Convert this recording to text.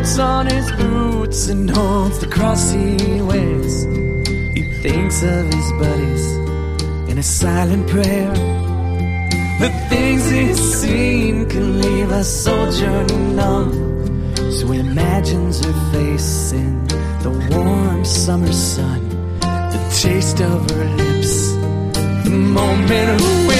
puts on his boots and holds the cross he wears. He thinks of his buddies in a silent prayer. The things he's seen can leave a soldier numb, so he imagines her face in the warm summer sun, the taste of her lips, the moment when